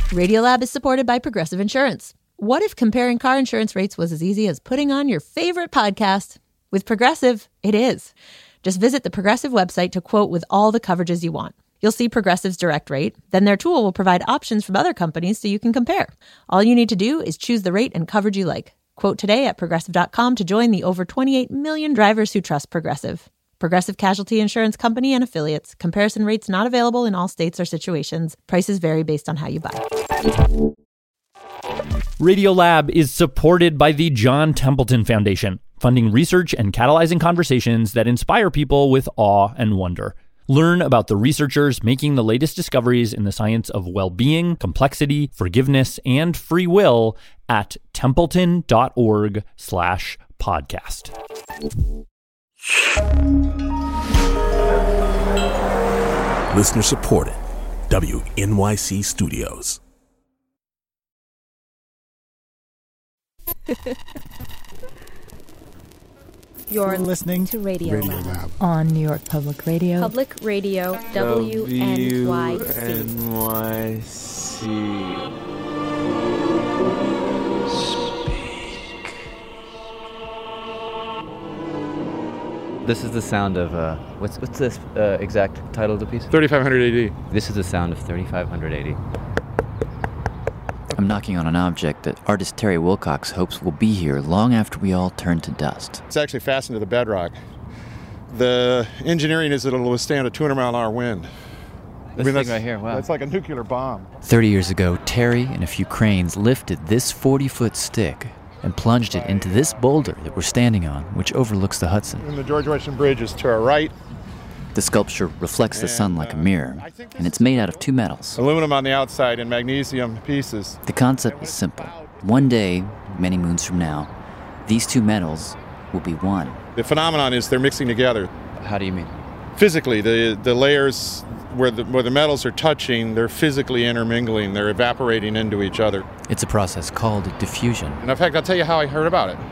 Radiolab is supported by Progressive Insurance. What if comparing car insurance rates was as easy as putting on your favorite podcast? With Progressive, it is. Just visit the Progressive website to quote with all the coverages you want. You'll see Progressive's direct rate. Then their tool will provide options from other companies so you can compare. All you need to do is choose the rate and coverage you like. Quote today at Progressive.com to join the over 28 million drivers who trust Progressive. Progressive Casualty Insurance Company and Affiliates. Comparison rates not available in all states or situations. Prices vary based on how you buy. Radiolab is supported by the John Templeton Foundation, funding research and catalyzing conversations that inspire people with awe and wonder. Learn about the researchers making the latest discoveries in the science of well-being, complexity, forgiveness, and free will at templeton.org/podcast. Listener supported. WNYC Studios. You're listening to Radio Lab on New York Public Radio. Public Radio, WNYC. Speak. This is the sound of, what's this exact title of the piece? 3500 AD. This is the sound of 3500 AD. I'm knocking on an object that artist Terry Wilcox hopes will be here long after we all turn to dust. It's actually fastened to the bedrock. The engineering is that it'll withstand a 200-mile-an-hour wind. This thing right here, wow. That's like a nuclear bomb. 30 years ago, Terry and a few cranes lifted this 40-foot stick and plunged it into this boulder that we're standing on, which overlooks the Hudson. And the George Washington Bridge is to our right. The sculpture reflects the sun like a mirror, and it's made out of two metals. Aluminum on the outside and magnesium pieces. The concept is simple. One day, many moons from now, these two metals will be one. The phenomenon is they're mixing together. How do you mean? Physically, the layers where the metals are touching, they're physically intermingling. They're evaporating into each other. It's a process called diffusion. And in fact, I'll tell you how I heard about it.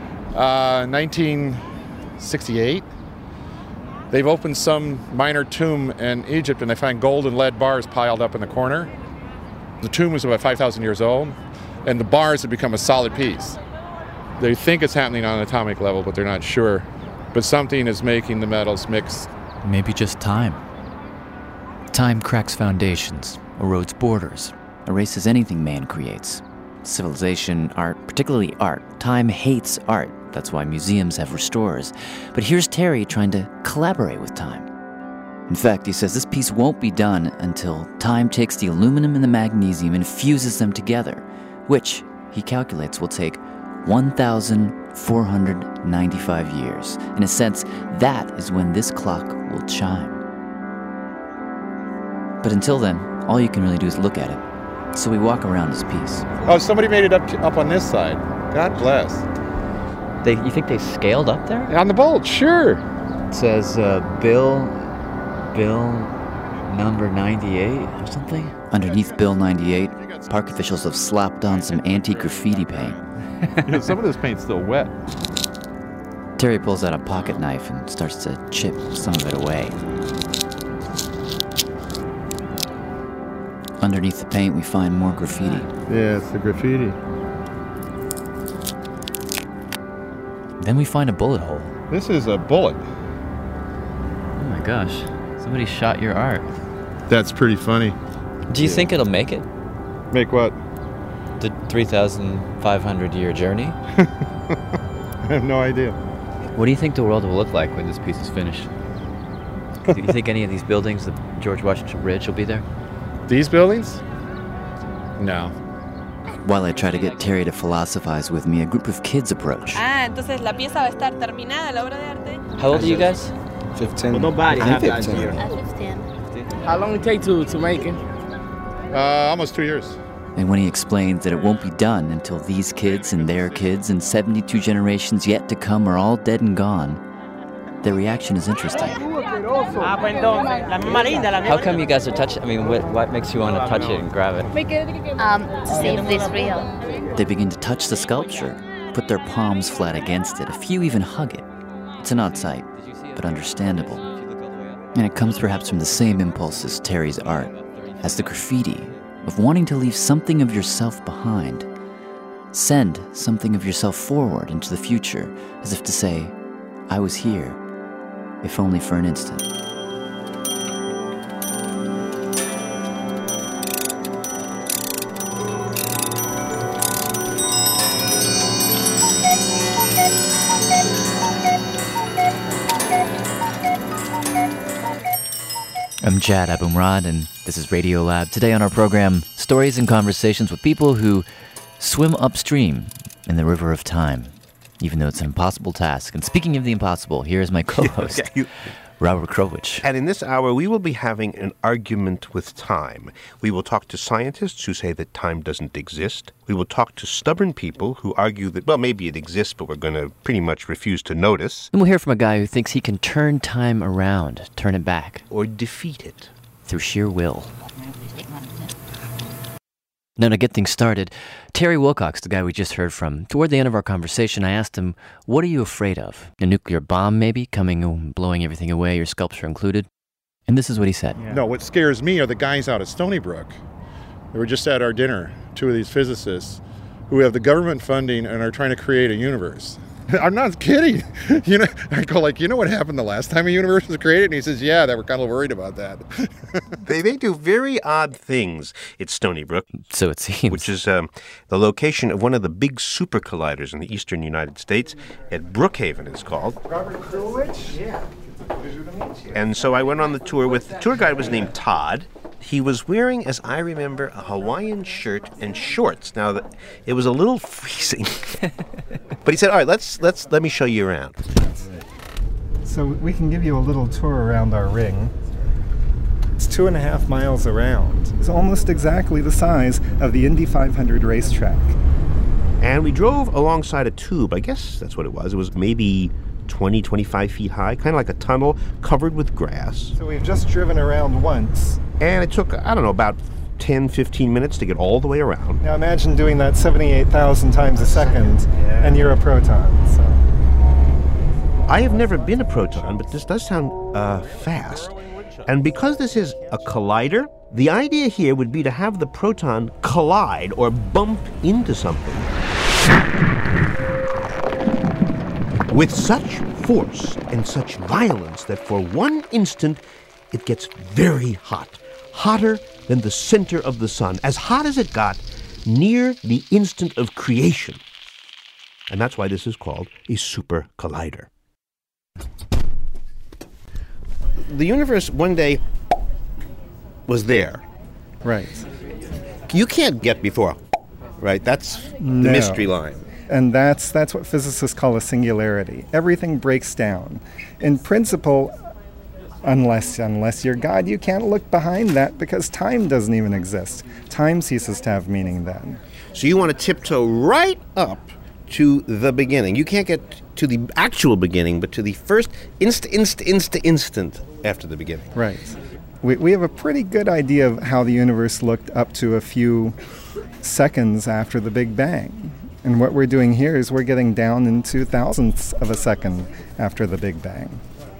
1968. They've opened some minor tomb in Egypt, and they find gold and lead bars piled up in the corner. The tomb was about 5,000 years old, and the bars have become a solid piece. They think it's happening on an atomic level, but they're not sure. But something is making the metals mix. Maybe just time. Time cracks foundations, erodes borders, erases anything man creates. Civilization, art, particularly art. Time hates art. That's why museums have restorers. But here's Terry trying to collaborate with time. In fact, he says this piece won't be done until time takes the aluminum and the magnesium and fuses them together, which, he calculates, will take 1,495 years. In a sense, that is when this clock will chime. But until then, all you can really do is look at it. So we walk around his piece. Oh, somebody made it up on this side. God bless. You think they scaled up there? On the bolt, sure. It says Bill number 98 or something? Underneath Bill 98, park officials have slapped on some anti-graffiti paint. Some of this paint's still wet. Terry pulls out a pocket knife and starts to chip some of it away. Underneath the paint, we find more graffiti. Yeah, it's the graffiti. Then we find a bullet hole. This is a bullet. Oh my gosh. Somebody shot your art. That's pretty funny. Do you think it'll make it? Make what? The 3,500-year journey? I have no idea. What do you think the world will look like when this piece is finished? Do you think any of these buildings, the George Washington Bridge, will be there? These buildings? No. While I try to get Terry to philosophize with me, a group of kids approach. Entonces la pieza va a estar terminada, la obra de arte. How old are you guys? 15. Well, nobody I'm have 15. that here. 15. How long it take to make it? Almost 2 years. And when he explains that it won't be done until these kids and their kids and 72 generations yet to come are all dead and gone, their reaction is interesting. How come you guys are touching? I mean, what makes you want to touch it and grab it? To see if it's real. They begin to touch the sculpture, put their palms flat against it. A few even hug it. It's an odd sight, but understandable. And it comes perhaps from the same impulse as Terry's art, as the graffiti, of wanting to leave something of yourself behind. Send something of yourself forward into the future, as if to say, I was here, if only for an instant. I'm Jad Abumrad, and this is Radiolab. Today on our program, stories and conversations with people who swim upstream in the river of time, even though it's an impossible task. And speaking of the impossible, here is my co-host, Robert Krulwich. And in this hour, we will be having an argument with time. We will talk to scientists who say that time doesn't exist. We will talk to stubborn people who argue that, well, maybe it exists, but we're going to pretty much refuse to notice. And we'll hear from a guy who thinks he can turn time around, turn it back. Or defeat it. Through sheer will. Now, to get things started, Terry Wilcox, the guy we just heard from, toward the end of our conversation, I asked him, what are you afraid of? A nuclear bomb, maybe, coming and blowing everything away, your sculpture included? And this is what he said. No, what scares me are the guys out at Stony Brook. They were just at our dinner, two of these physicists, who have the government funding and are trying to create a universe. I'm not kidding. I go like, you know what happened the last time a universe was created? And he says, yeah, they were kind of worried about that. They do very odd things at Stony Brook. So it seems. Which is the location of one of the big super colliders in the eastern United States. At Brookhaven, it's called. Robert Krulwich? Yeah. And so I went on the tour with, the tour guide was named Todd. He was wearing, as I remember, a Hawaiian shirt and shorts. Now, it was a little freezing. But he said, all right, let me show you around. So we can give you a little tour around our ring. It's 2.5 miles around. It's almost exactly the size of the Indy 500 racetrack. And we drove alongside a tube. I guess that's what it was. It was maybe 20, 25 feet high, kind of like a tunnel covered with grass. So we've just driven around once. And it took, I don't know, about 10, 15 minutes to get all the way around. Now imagine doing that 78,000 times a second, and you're a proton. So. I have never been a proton, but this does sound fast. And because this is a collider, the idea here would be to have the proton collide or bump into something with such force and such violence that for one instant it gets very hot. Hotter than the center of the sun, as hot as it got near the instant of creation. And that's why this is called a super collider. The universe one day was there. Right. You can't get before, right? That's the mystery line. And that's what physicists call a singularity. Everything breaks down. In principle, unless you're God, you can't look behind that because time doesn't even exist. Time ceases to have meaning then. So you want to tiptoe right up to the beginning. You can't get to the actual beginning, but to the first instant after the beginning. Right. We have a pretty good idea of how the universe looked up to a few seconds after the Big Bang. And what we're doing here is we're getting down into thousandths of a second after the Big Bang.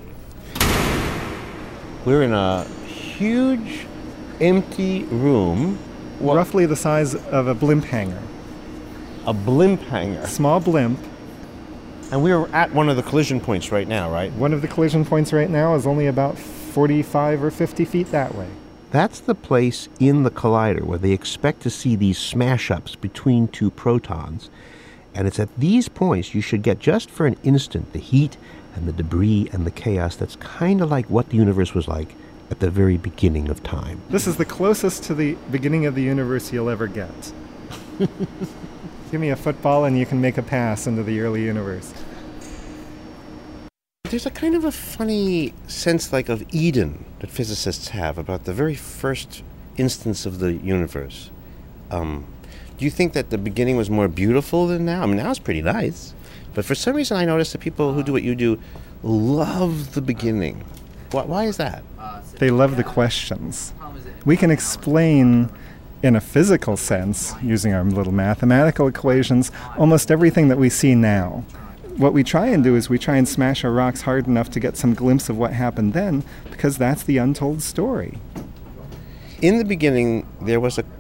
We're in a huge, empty room. Roughly the size of a blimp hangar. A blimp hangar? Small blimp. And we're at one of the collision points right now, right? One of the collision points right now is only about 45 or 50 feet that way. That's the place in the collider where they expect to see these smash-ups between two protons. And it's at these points you should get just for an instant the heat and the debris and the chaos that's kind of like what the universe was like at the very beginning of time. This is the closest to the beginning of the universe you'll ever get. Give me a football and you can make a pass into the early universe. There's a kind of a funny sense like of Eden that physicists have about the very first instance of the universe. Do you think that the beginning was more beautiful than now? I mean, now it's pretty nice. But for some reason I notice that people who do what you do love the beginning. Why is that? They love the questions. We can explain in a physical sense, using our little mathematical equations, almost everything that we see now. What we try and do is we try and smash our rocks hard enough to get some glimpse of what happened then, because that's the untold story. In the beginning, there was a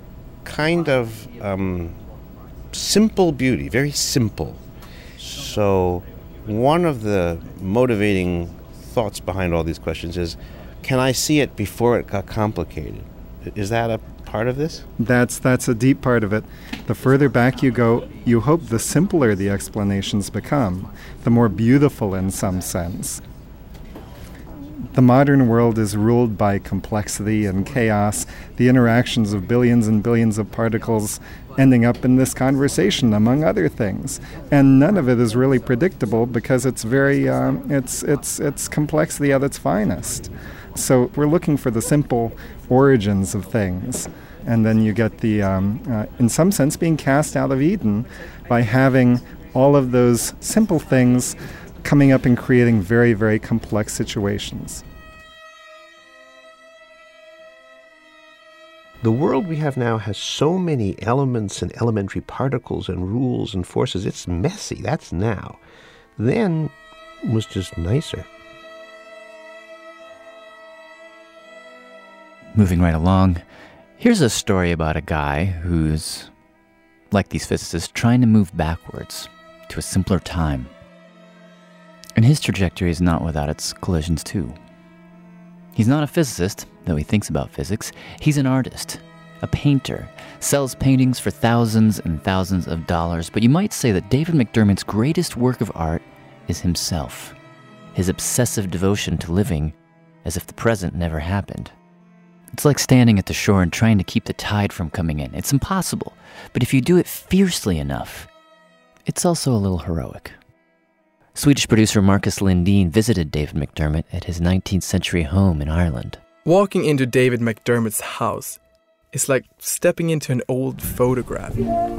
kind of simple beauty, very simple. So one of the motivating thoughts behind all these questions is, can I see it before it got complicated? Is that a part of this? That's a deep part of it. The further back you go, you hope the simpler the explanations become, the more beautiful in some sense. The modern world is ruled by complexity and chaos, the interactions of billions and billions of particles ending up in this conversation, among other things. And none of it is really predictable because it's very, it's complexity at its finest. So we're looking for the simple origins of things. And then you get the, in some sense, being cast out of Eden by having all of those simple things coming up and creating very, very complex situations. The world we have now has so many elements and elementary particles and rules and forces. It's messy. That's now. Then was just nicer. Moving right along, here's a story about a guy who's, like these physicists, trying to move backwards to a simpler time. And his trajectory is not without its collisions, too. He's not a physicist, though he thinks about physics. He's an artist, a painter, sells paintings for thousands and thousands of dollars. But you might say that David McDermott's greatest work of art is himself, his obsessive devotion to living as if the present never happened. It's like standing at the shore and trying to keep the tide from coming in. It's impossible, but if you do it fiercely enough, it's also a little heroic. Swedish producer Marcus Lindeen visited David McDermott at his 19th century home in Ireland. Walking into David McDermott's house is like stepping into an old photograph.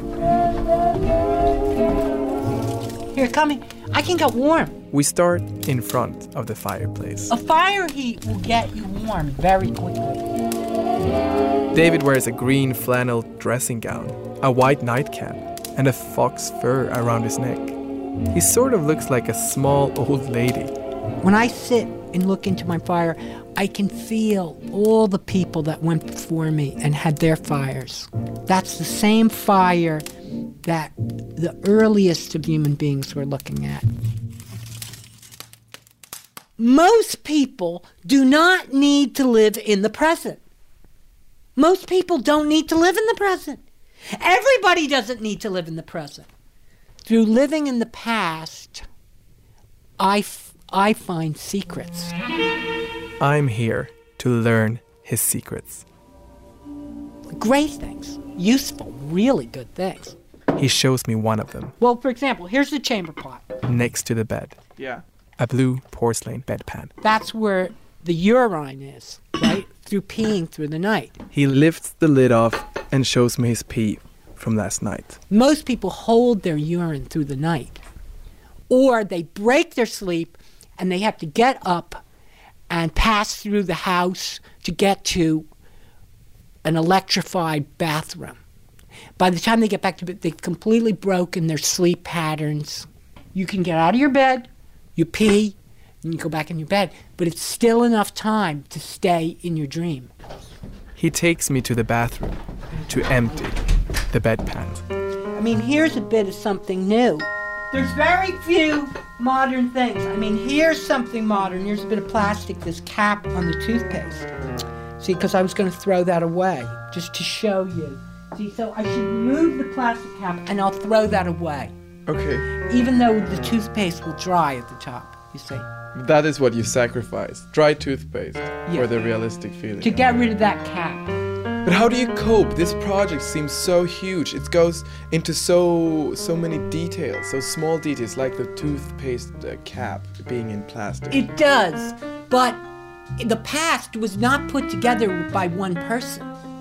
Here, come in. I can get warm. We start in front of the fireplace. A fire heat will get you warm very quickly. David wears a green flannel dressing gown, a white nightcap, and a fox fur around his neck. He sort of looks like a small old lady. When I sit and look into my fire, I can feel all the people that went before me and had their fires. That's the same fire that the earliest of human beings were looking at. Most people do not need to live in the present. Most people don't need to live in the present. Everybody doesn't need to live in the present. Through living in the past, I find secrets. I'm here to learn his secrets. Great things. Useful, really good things. He shows me one of them. Well, for example, here's the chamber pot. Next to the bed. Yeah. A blue porcelain bedpan. That's where the urine is, right? Through peeing through the night. He lifts the lid off and shows me his pee from last night. Most people hold their urine through the night. Or they break their sleep and they have to get up and pass through the house to get to an electrified bathroom. By the time they get back to bed, they've completely broken their sleep patterns. You can get out of your bed, you pee, and you go back in your bed, but it's still enough time to stay in your dream. He takes me to the bathroom to empty the bedpan. I mean, here's a bit of something new. There's very few modern things. I mean, here's something modern. Here's a bit of plastic, this cap on the toothpaste. See, because I was going to throw that away, just to show you. See, so I should remove the plastic cap and I'll throw that away. Okay. Even though the toothpaste will dry at the top, you see. That is what you sacrifice. Dry toothpaste for the realistic feeling. To get rid of that cap. But how do you cope? This project seems so huge. It goes into so many details, so small details, like the toothpaste cap being in plastic. It does, but the past was not put together by one person.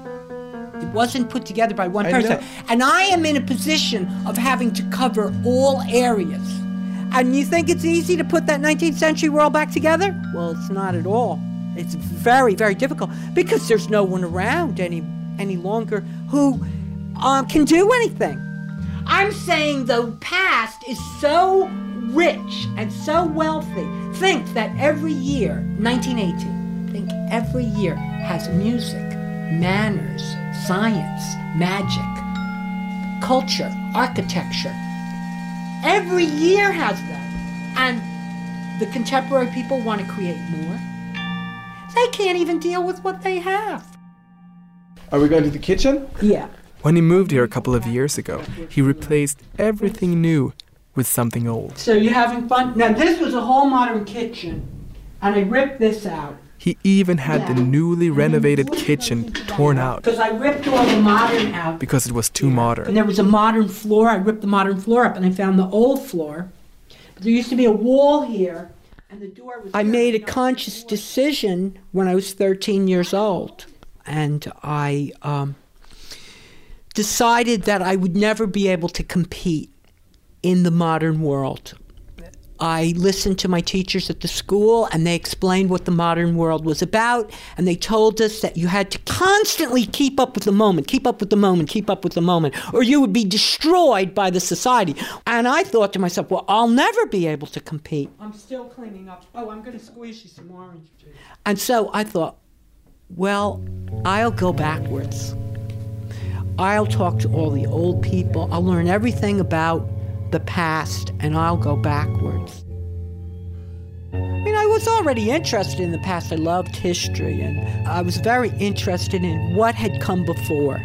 It wasn't put together by one person. And I am in a position of having to cover all areas. And you think it's easy to put that 19th century world back together? Well, it's not at all. It's very, very difficult because there's no one around any longer who can do anything. I'm saying the past is so rich and so wealthy. Think that every year, 1918, every year has music, manners, science, magic, culture, architecture. Every year has that. And the contemporary people want to create more. They can't even deal with what they have. Are we going to the kitchen? Yeah. When he moved here a couple of years ago, he replaced everything new with something old. So you're having fun? Now this was a whole modern kitchen, and I ripped this out. He even had the newly renovated kitchen torn out. Because I ripped all the modern out. Because it was too modern. And there was a modern floor. I ripped the modern floor up, and I found the old floor. But there used to be a wall here, and the door was... I made a conscious decision when I was 13 years old, and I decided that I would never be able to compete in the modern world. I listened to my teachers at the school, and they explained what the modern world was about, and they told us that you had to constantly keep up with the moment, keep up with the moment, keep up with the moment, or you would be destroyed by the society. And I thought to myself, well, I'll never be able to compete. I'm still cleaning up. Oh, I'm going to squeeze you some orange juice. And so I thought, well, I'll go backwards. I'll talk to all the old people. I'll learn everything about the past, and I'll go backwards. I mean, I was already interested in the past. I loved history, and I was very interested in what had come before.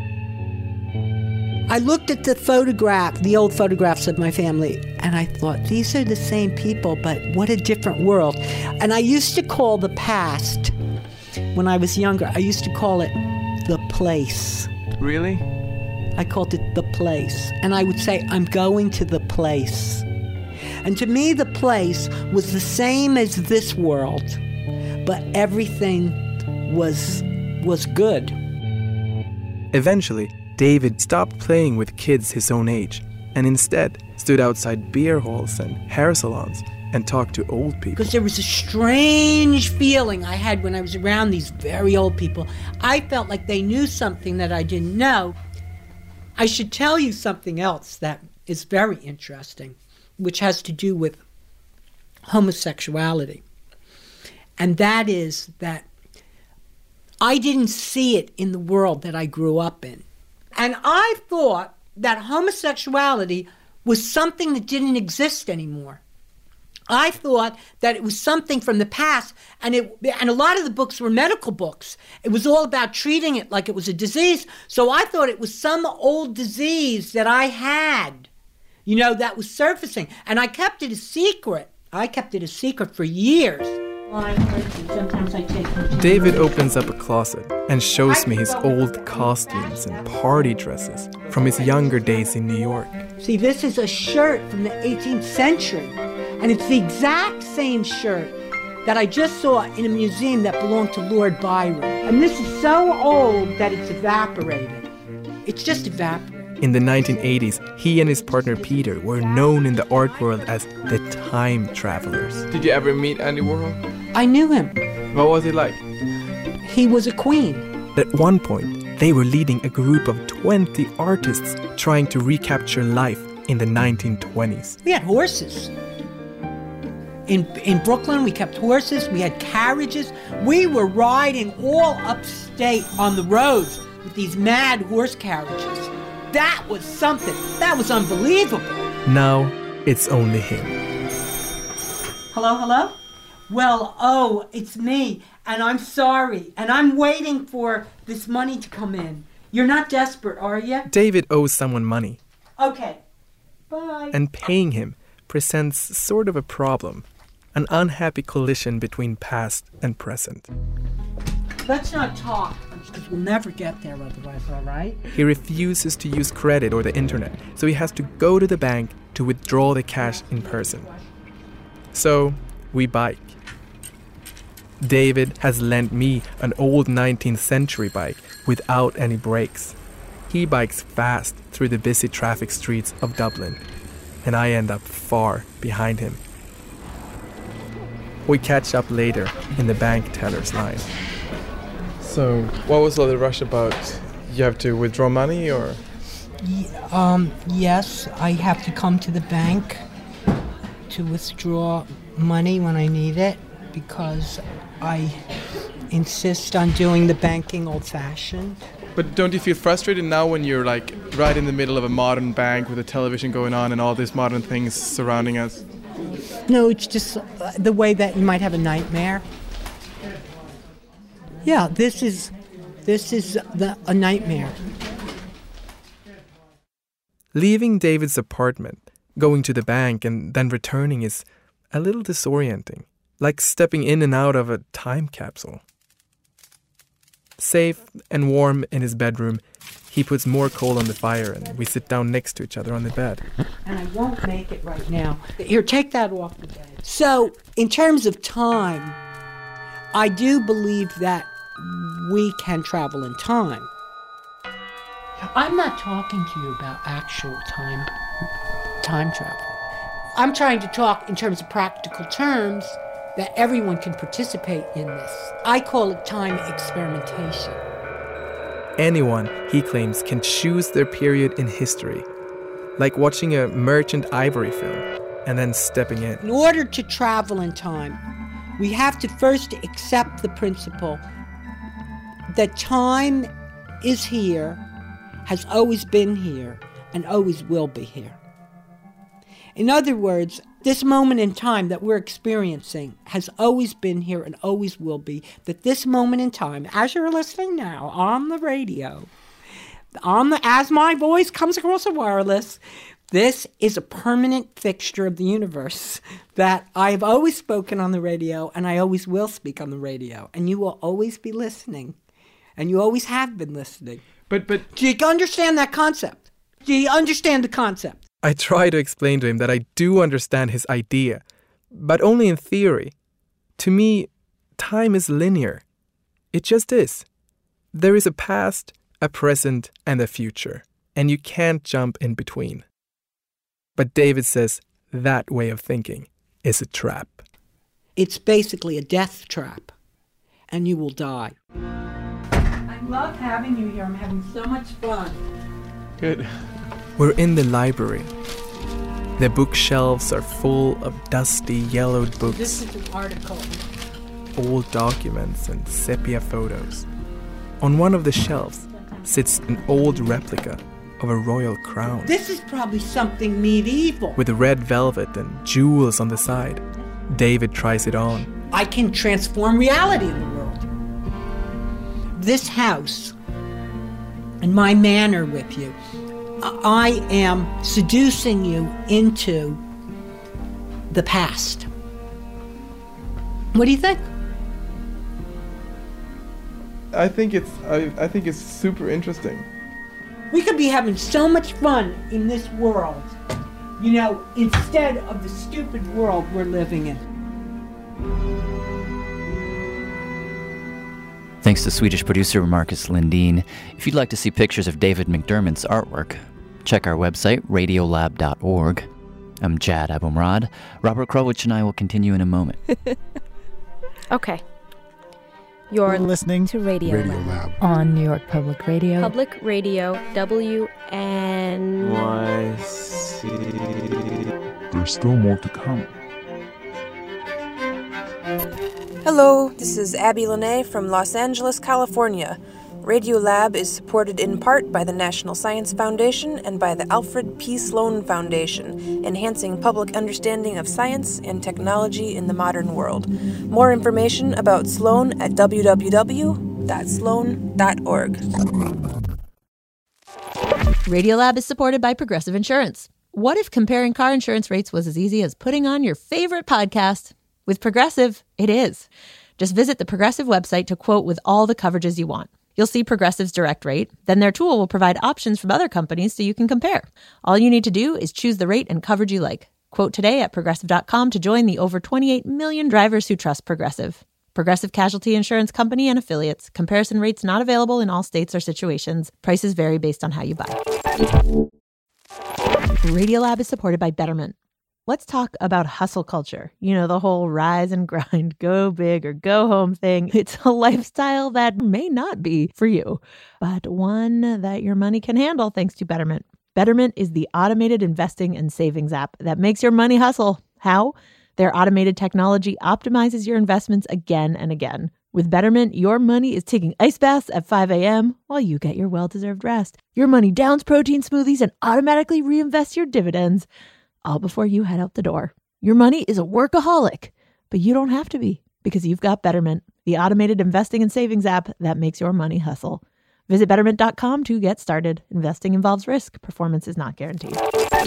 I looked at the old photographs of my family, and I thought, these are the same people, but what a different world. And I used to call the past, when I was younger, I used to call it the place. Really? I called it the place. And I would say, I'm going to the place. And to me, the place was the same as this world, but everything was good. Eventually, David stopped playing with kids his own age and instead stood outside beer halls and hair salons and talked to old people. Because there was a strange feeling I had when I was around these very old people. I felt like they knew something that I didn't know. I should tell you something else that is very interesting, which has to do with homosexuality. And that is that I didn't see it in the world that I grew up in. And I thought that homosexuality was something that didn't exist anymore. I thought that it was something from the past, and a lot of the books were medical books. It was all about treating it like it was a disease. So I thought it was some old disease that I had, that was surfacing. And I kept it a secret. I kept it a secret for years. Sometimes I take them. David opens up a closet and shows me his old costumes and party dresses from his younger days in New York. See, this is a shirt from the 18th century. And it's the exact same shirt that I just saw in a museum that belonged to Lord Byron. And this is so old that it's evaporated. It's just evaporated. In the 1980s, he and his partner Peter were known in the art world as the Time Travelers. Did you ever meet Andy Warhol? I knew him. What was he like? He was a queen. At one point, they were leading a group of 20 artists trying to recapture life in the 1920s. We had horses. In Brooklyn, we kept horses, we had carriages. We were riding all upstate on the roads with these mad horse carriages. That was something. That was unbelievable. Now, it's only him. Hello? Well, it's me, and I'm sorry, and I'm waiting for this money to come in. You're not desperate, are you? David owes someone money. Okay. Bye. And paying him presents sort of a problem. An unhappy collision between past and present. Let's not talk, because we'll never get there otherwise, all right? He refuses to use credit or the internet, so he has to go to the bank to withdraw the cash in person. So, we bike. David has lent me an old 19th century bike without any brakes. He bikes fast through the busy traffic streets of Dublin, and I end up far behind him. We catch up later in the bank teller's line. So, what was all the rush about? You have to withdraw money, or? Yes, I have to come to the bank to withdraw money when I need it because I insist on doing the banking old-fashioned. But don't you feel frustrated now when you're like right in the middle of a modern bank with a television going on and all these modern things surrounding us? No, it's just the way that you might have a nightmare. Yeah, this is a nightmare. Leaving David's apartment, going to the bank and then returning is a little disorienting, like stepping in and out of a time capsule. Safe and warm in his bedroom, he puts more coal on the fire and we sit down next to each other on the bed. And I won't make it right now. Here, take that off the bed. So, in terms of time, I do believe that we can travel in time. I'm not talking to you about actual time travel. I'm trying to talk in terms of practical terms that everyone can participate in this. I call it time experimentation. Anyone, he claims, can choose their period in history, like watching a Merchant Ivory film and then stepping in. In order to travel in time, we have to first accept the principle that time is here, has always been here, and always will be here. In other words, this moment in time that we're experiencing has always been here and always will be. That this moment in time, as you're listening now on the radio, as my voice comes across the wireless, this is a permanent fixture of the universe that I've always spoken on the radio and I always will speak on the radio. And you will always be listening. And you always have been listening. But do you understand that concept? Do you understand the concept? I try to explain to him that I do understand his idea, but only in theory. To me, time is linear. It just is. There is a past, a present, and a future, and you can't jump in between. But David says that way of thinking is a trap. It's basically a death trap, and you will die. I love having you here. I'm having so much fun. Good. We're in the library. The bookshelves are full of dusty, yellowed books. This is an article. Old documents and sepia photos. On one of the shelves sits an old replica of a royal crown. This is probably something medieval. With red velvet and jewels on the side. David tries it on. I can transform reality in the world. This house and my manner with you, I am seducing you into the past. What do you think? I think it's super interesting. We could be having so much fun in this world, instead of the stupid world we're living in. Thanks to Swedish producer Marcus Lindeen. If you'd like to see pictures of David McDermott's artwork, check our website, radiolab.org. I'm Jad Abumrad. Robert Krulwich and I will continue in a moment. Okay. You're listening to Radio Lab on New York Public Radio. Public Radio, WNYC. There's still more to come. Hello, this is Abby Lene from Los Angeles, California. Radiolab is supported in part by the National Science Foundation and by the Alfred P. Sloan Foundation, enhancing public understanding of science and technology in the modern world. More information about Sloan at www.sloan.org. Radiolab is supported by Progressive Insurance. What if comparing car insurance rates was as easy as putting on your favorite podcast? With Progressive, it is. Just visit the Progressive website to quote with all the coverages you want. You'll see Progressive's direct rate. Then their tool will provide options from other companies so you can compare. All you need to do is choose the rate and coverage you like. Quote today at Progressive.com to join the over 28 million drivers who trust Progressive. Progressive Casualty Insurance Company and Affiliates. Comparison rates not available in all states or situations. Prices vary based on how you buy. Radiolab is supported by Betterment. Let's talk about hustle culture. The whole rise and grind, go big or go home thing. It's a lifestyle that may not be for you, but one that your money can handle thanks to Betterment. Betterment is the automated investing and savings app that makes your money hustle. How? Their automated technology optimizes your investments again and again, With Betterment, your money is taking ice baths at 5 a.m. while you get your well-deserved rest. Your money downs protein smoothies and automatically reinvests your dividends, all before you head out the door. Your money is a workaholic, but you don't have to be, because you've got Betterment, the automated investing and savings app that makes your money hustle. Visit Betterment.com to get started. Investing involves risk. Performance is not guaranteed.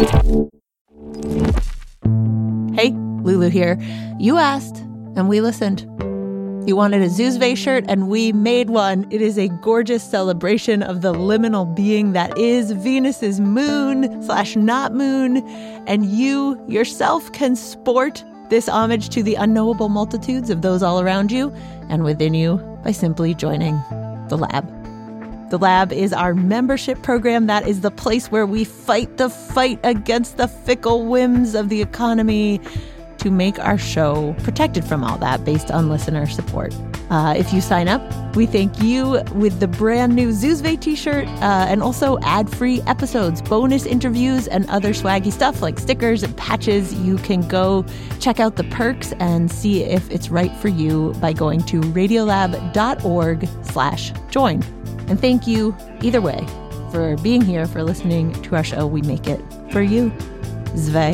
Hey, Lulu here. You asked, and we listened. You wanted a Zoozve shirt, and we made one. It is a gorgeous celebration of the liminal being that is Venus's moon/not moon, and you yourself can sport this homage to the unknowable multitudes of those all around you and within you by simply joining the Lab. The Lab is our membership program. That is the place where we fight the fight against the fickle whims of the economy to make our show protected from all that based on listener support. If you sign up, we thank you with the brand new Zoozve t-shirt and also ad-free episodes, bonus interviews, and other swaggy stuff like stickers and patches. You can go check out the perks and see if it's right for you by going to radiolab.org/join. And thank you, either way, for being here, for listening to our show. We make it for you. Zve.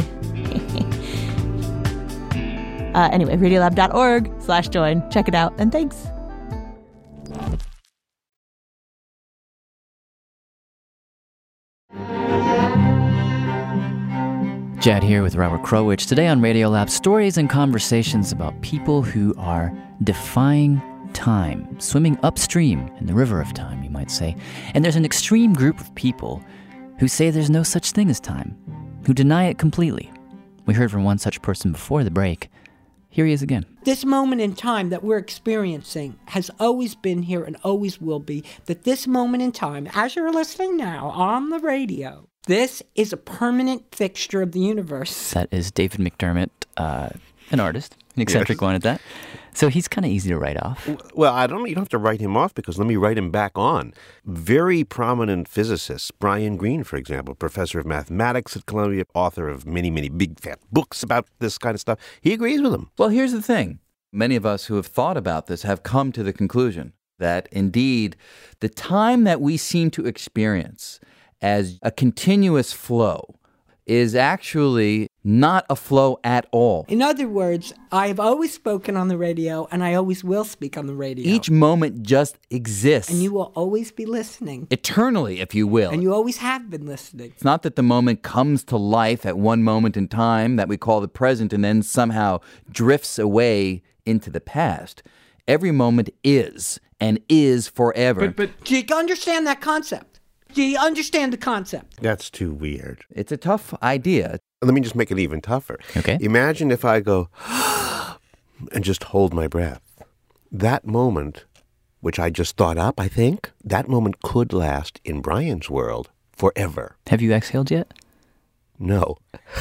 Anyway, radiolab.org/join. Check it out, and thanks. Jad here with Robert Krulwich. Today on Radiolab, stories and conversations about people who are defying time, swimming upstream in the river of time, you might say. And there's an extreme group of people who say there's no such thing as time, who deny it completely. We heard from one such person before the break. Here he is again. This moment in time that we're experiencing has always been here and always will be. That this moment in time, as you're listening now on the radio, this is a permanent fixture of the universe. That is David McDermott, an artist, an eccentric one at that. So he's kind of easy to write off. Well, you don't have to write him off, because let me write him back on. Very prominent physicists, Brian Greene, for example, professor of mathematics at Columbia, author of many, many big fat books about this kind of stuff. He agrees with him. Well, here's the thing. Many of us who have thought about this have come to the conclusion that indeed the time that we seem to experience as a continuous flow is actually not a flow at all. In other words, I have always spoken on the radio, and I always will speak on the radio. Each moment just exists. And you will always be listening. Eternally, if you will. And you always have been listening. It's not that the moment comes to life at one moment in time that we call the present and then somehow drifts away into the past. Every moment is, and is forever. But do you understand that concept? Do you understand the concept? That's too weird. It's a tough idea. Let me just make it even tougher. Okay. Imagine if I go and just hold my breath. That moment, which I just thought up, I think, that moment could last in Brian's world forever. Have you exhaled yet? No.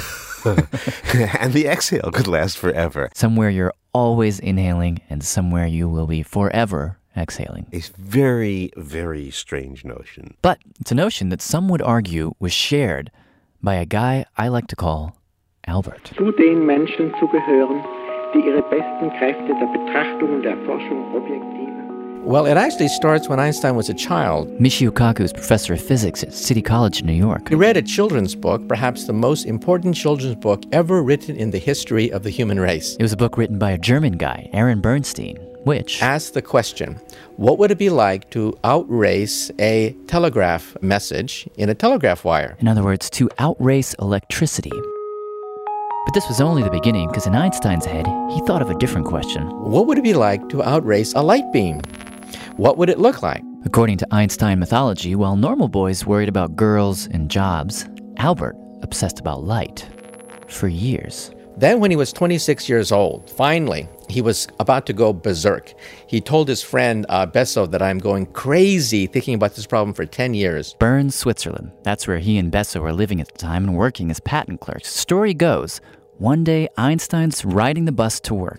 And the exhale could last forever. Somewhere you're always inhaling, and somewhere you will be forever exhaling. A very, very strange notion. But it's a notion that some would argue was shared by a guy I like to call Albert. Zu den Menschen zu gehören, die ihre besten Kräfte der Betrachtung und der Forschung objektiv. Well, it actually starts when Einstein was a child. Michio Kaku is professor of physics at City College in New York. He read a children's book, perhaps the most important children's book ever written in the history of the human race. It was a book written by a German guy, Aaron Bernstein, which asked the question, what would it be like to outrace a telegraph message in a telegraph wire? In other words, to outrace electricity. But this was only the beginning, because in Einstein's head, he thought of a different question. What would it be like to outrace a light beam? What would it look like? According to Einstein mythology, while normal boys worried about girls and jobs, Albert obsessed about light for years. Then when he was 26 years old, finally, he was about to go berserk. He told his friend Besso that I'm going crazy thinking about this problem for 10 years. Bern, Switzerland. That's where he and Besso were living at the time and working as patent clerks. Story goes, one day Einstein's riding the bus to work.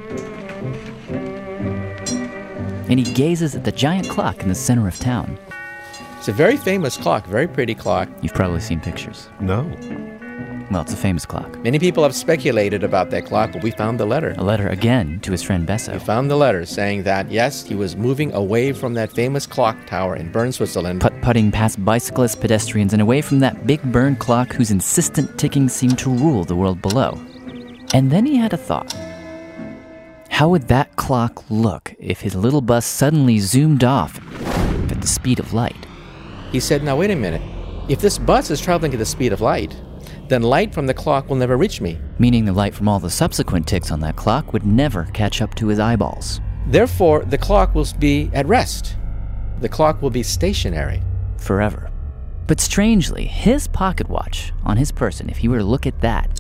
And he gazes at the giant clock in the center of town. It's a very famous clock, very pretty clock. You've probably seen pictures. No. Well, it's a famous clock. Many people have speculated about that clock, but we found the letter. A letter, again, to his friend Besso. We found the letter saying that, yes, he was moving away from that famous clock tower in Bern, Switzerland. Putting past bicyclists, pedestrians, and away from that big Bern clock whose insistent ticking seemed to rule the world below. And then he had a thought. How would that clock look if his little bus suddenly zoomed off at the speed of light? He said, now wait a minute. If this bus is traveling at the speed of light, then light from the clock will never reach me. Meaning the light from all the subsequent ticks on that clock would never catch up to his eyeballs. Therefore, the clock will be at rest. The clock will be stationary. Forever. But strangely, his pocket watch on his person, if he were to look at that,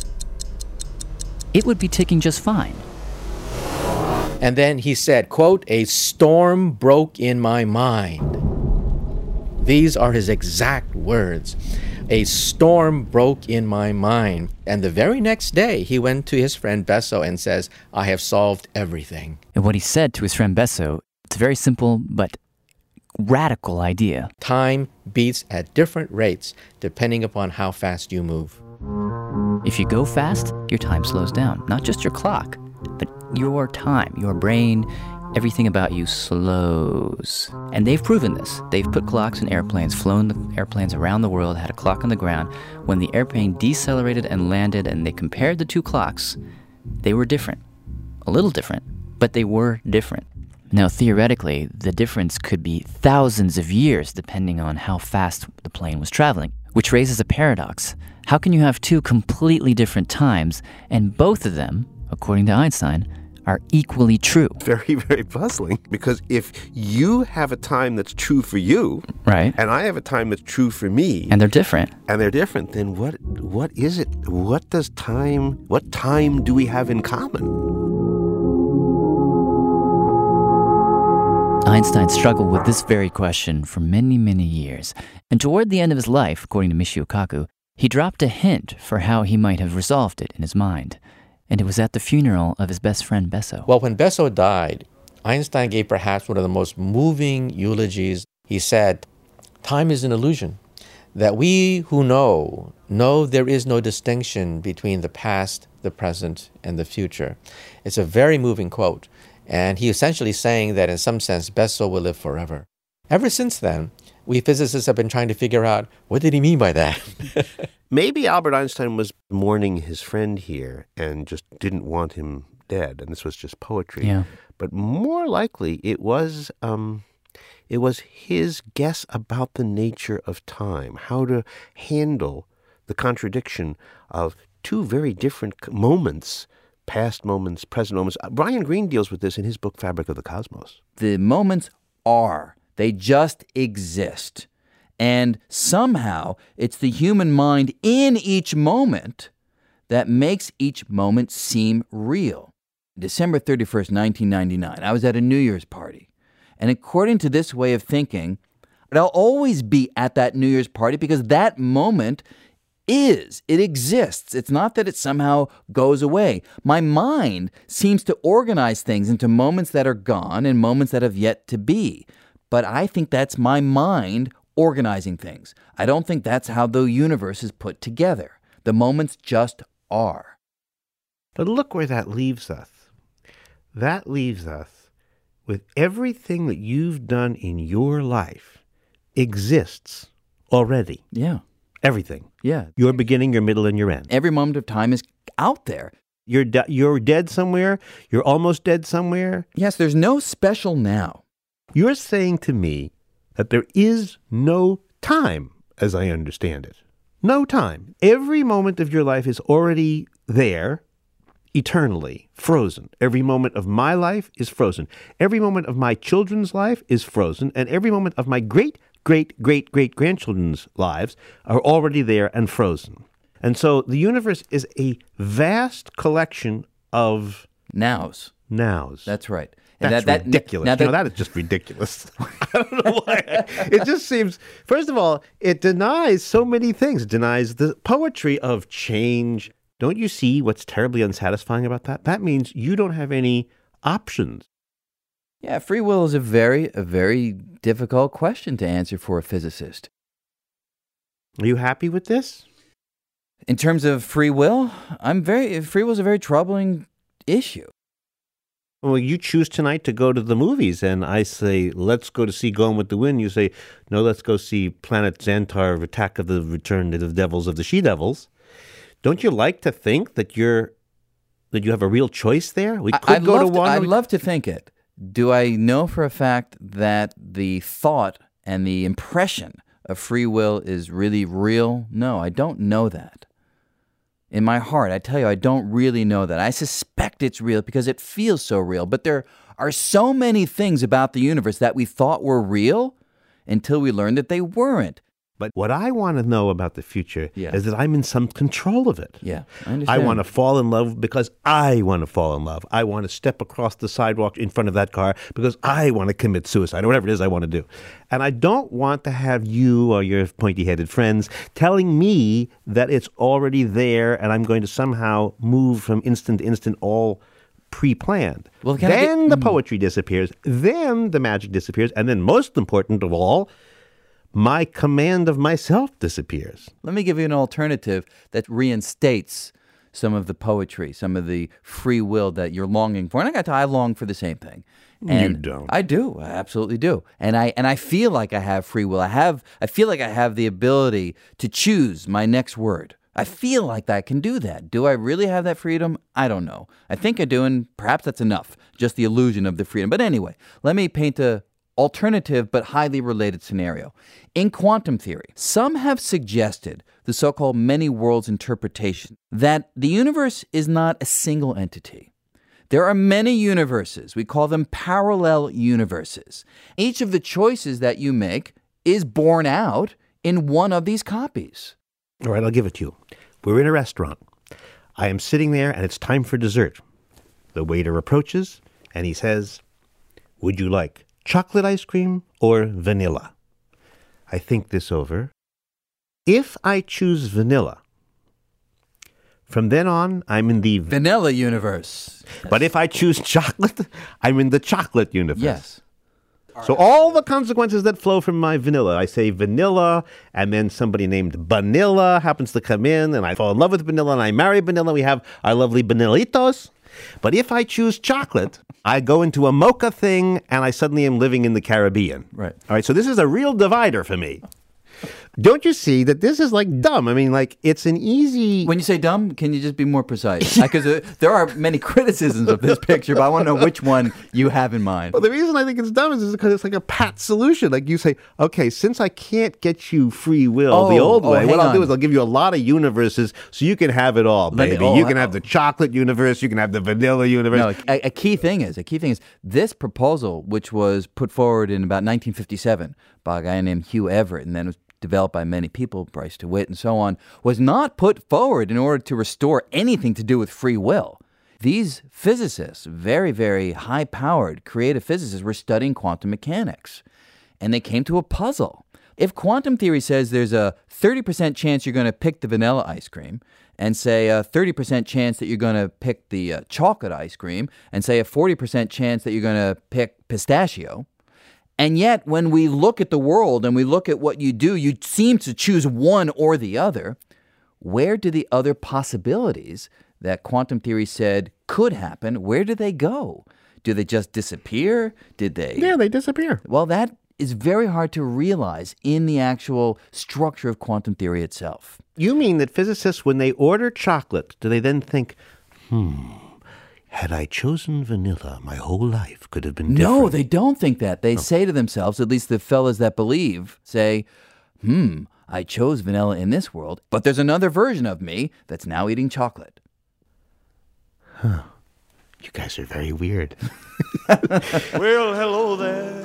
it would be ticking just fine. And then he said, quote, a storm broke in my mind. These are his exact words. A storm broke in my mind. And the very next day, he went to his friend Besso and says, I have solved everything. And what he said to his friend Besso, it's a very simple but radical idea. Time beats at different rates depending upon how fast you move. If you go fast, your time slows down. Not just your clock, but your time, your brain, everything about you slows. And they've proven this. They've put clocks in airplanes, flown the airplanes around the world, had a clock on the ground. When the airplane decelerated and landed and they compared the two clocks, they were different. A little different, but they were different. Now, theoretically, the difference could be thousands of years depending on how fast the plane was traveling, which raises a paradox. How can you have two completely different times, and both of them, according to Einstein, are equally true? Very, very puzzling, because if you have a time that's true for you, right, and I have a time that's true for me, and they're different, then what is it? What time do we have in common? Einstein struggled with this very question for many, many years, and toward the end of his life, according to Michio Kaku, he dropped a hint for how he might have resolved it in his mind. And it was at the funeral of his best friend Besso. Well, when Besso died, Einstein gave perhaps one of the most moving eulogies. He said, time is an illusion, that we who know there is no distinction between the past, the present, and the future. It's a very moving quote. And he essentially saying that in some sense, Besso will live forever. Ever since then, we physicists have been trying to figure out, what did he mean by that? Maybe Albert Einstein was mourning his friend here and just didn't want him dead, and this was just poetry. Yeah. But more likely, it was his guess about the nature of time, how to handle the contradiction of two very different moments, past moments, present moments. Brian Greene deals with this in his book, Fabric of the Cosmos. The moments are. They just exist. And somehow it's the human mind in each moment that makes each moment seem real. December 31st, 1999, I was at a New Year's party. And according to this way of thinking, I'll always be at that New Year's party because that moment it exists. It's not that it somehow goes away. My mind seems to organize things into moments that are gone and moments that have yet to be. But I think that's my mind organizing things. I don't think that's how the universe is put together. The moments just are. But look where that leaves us. That leaves us with everything that you've done in your life exists already. Yeah. Everything. Yeah. Your beginning, your middle, and your end. Every moment of time is out there. You're dead somewhere. You're almost dead somewhere. Yes, there's no special now. You're saying to me that there is no time, as I understand it. No time. Every moment of your life is already there, eternally, frozen. Every moment of my life is frozen. Every moment of my children's life is frozen. And every moment of my great-great-great-great-grandchildren's lives are already there and frozen. And so the universe is a vast collection of nows. That's right. And that's ridiculous. That is just ridiculous. I don't know why. It just seems, first of all, it denies so many things. It denies the poetry of change. Don't you see what's terribly unsatisfying about that? That means you don't have any options. Yeah, free will is a very difficult question to answer for a physicist. Are you happy with this? In terms of free will, free will is a very troubling issue. Well, you choose tonight to go to the movies, and I say, let's go to see Gone with the Wind. You say, no, let's go see Planet Xantar, Attack of the Return of the Devils of the She-Devils. Don't you like to think that you have a real choice there? We could go to one. I'd love to think it. Do I know for a fact that the thought and the impression of free will is really real? No, I don't know that. In my heart, I tell you, I don't really know that. I suspect it's real because it feels so real. But there are so many things about the universe that we thought were real until we learned that they weren't. But what I want to know about the future is that I'm in some control of it. Yeah, I understand. I want to fall in love because I want to fall in love. I want to step across the sidewalk in front of that car because I want to commit suicide or whatever it is I want to do. And I don't want to have you or your pointy-headed friends telling me that it's already there and I'm going to somehow move from instant to instant all pre-planned. Well, then the poetry disappears. Then the magic disappears. And then most important of all, my command of myself disappears. Let me give you an alternative that reinstates some of the poetry, some of the free will that you're longing for. And I long for the same thing. And you don't. I do. I absolutely do. And I feel like I have free will. I feel like I have the ability to choose my next word. I feel like I can do that. Do I really have that freedom? I don't know. I think I do, and perhaps that's enough. Just the illusion of the freedom. But anyway, let me paint a alternative but highly related scenario. In quantum theory, some have suggested the so-called many worlds interpretation, that the universe is not a single entity. There are many universes. We call them parallel universes. Each of the choices that you make is borne out in one of these copies. All right, I'll give it to you. We're in a restaurant. I am sitting there and it's time for dessert. The waiter approaches and he says, "Would you like chocolate ice cream or vanilla?" I think this over. If I choose vanilla, from then on, I'm in the vanilla universe. But if I choose chocolate, I'm in the chocolate universe. Yes. So all the consequences that flow from my vanilla, I say vanilla, and then somebody named Vanilla happens to come in, and I fall in love with vanilla, and I marry vanilla. We have our lovely vanillitos. But if I choose chocolate, I go into a mocha thing, and I suddenly am living in the Caribbean. Right. All right, so this is a real divider for me. Don't you see that this is like dumb? I mean, like, it's an easy... When you say dumb, can you just be more precise? Because there are many criticisms of this picture, but I want to know which one you have in mind. Well, the reason I think it's dumb is because it's like a pat solution. Like you say, okay, since I can't get you free will the old way, what I'll do is I'll give you a lot of universes so you can have it all, baby. You can have the chocolate universe, you can have the vanilla universe. No, a key thing is this proposal, which was put forward in about 1957 by a guy named Hugh Everett, and then was developed by many people, Bryce DeWitt and so on, was not put forward in order to restore anything to do with free will. These physicists, very, very high-powered creative physicists, were studying quantum mechanics, and they came to a puzzle. If quantum theory says there's a 30% chance you're going to pick the vanilla ice cream, and say a 30% chance that you're going to pick the chocolate ice cream, and say a 40% chance that you're going to pick pistachio, and yet, when we look at the world and we look at what you do, you seem to choose one or the other. Where do the other possibilities that quantum theory said could happen, where do they go? Do they just disappear? Yeah, they disappear. Well, that is very hard to realize in the actual structure of quantum theory itself. You mean that physicists, when they order chocolate, do they then think, had I chosen vanilla, my whole life could have been different? No, they don't think that. They say to themselves, at least the fellas that believe, say, I chose vanilla in this world, but there's another version of me that's now eating chocolate. Huh. You guys are very weird. Well, hello there.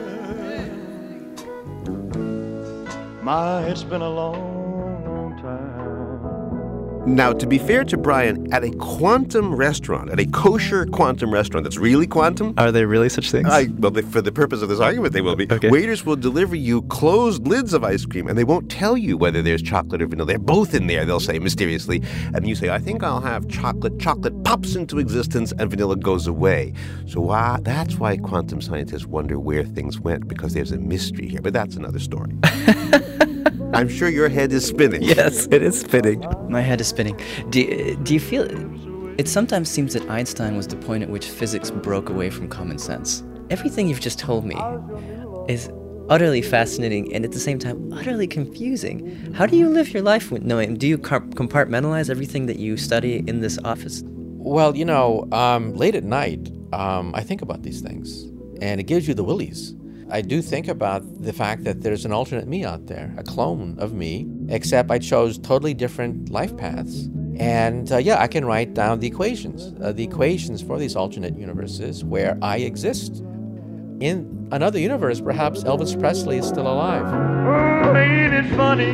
It's been a long time. Now, to be fair to Brian, at a quantum restaurant, at a kosher quantum restaurant that's really quantum... Are there really such things? Well, for the purpose of this argument, they will be. Okay. Waiters will deliver you closed lids of ice cream, and they won't tell you whether there's chocolate or vanilla. They're both in there, they'll say mysteriously. And you say, I think I'll have chocolate. Chocolate pops into existence, and vanilla goes away. So that's why quantum scientists wonder where things went, because there's a mystery here. But that's another story. I'm sure your head is spinning. Yes, it is spinning. My head is spinning. Do you feel it? It sometimes seems that Einstein was the point at which physics broke away from common sense. Everything you've just told me is utterly fascinating and at the same time utterly confusing. How do you live your life with knowing? Do you compartmentalize everything that you study in this office? Well, late at night, I think about these things, and it gives you the willies. I do think about the fact that there's an alternate me out there, a clone of me, except I chose totally different life paths. And I can write down the equations for these alternate universes where I exist. In another universe, perhaps Elvis Presley is still alive. Oh, ain't it funny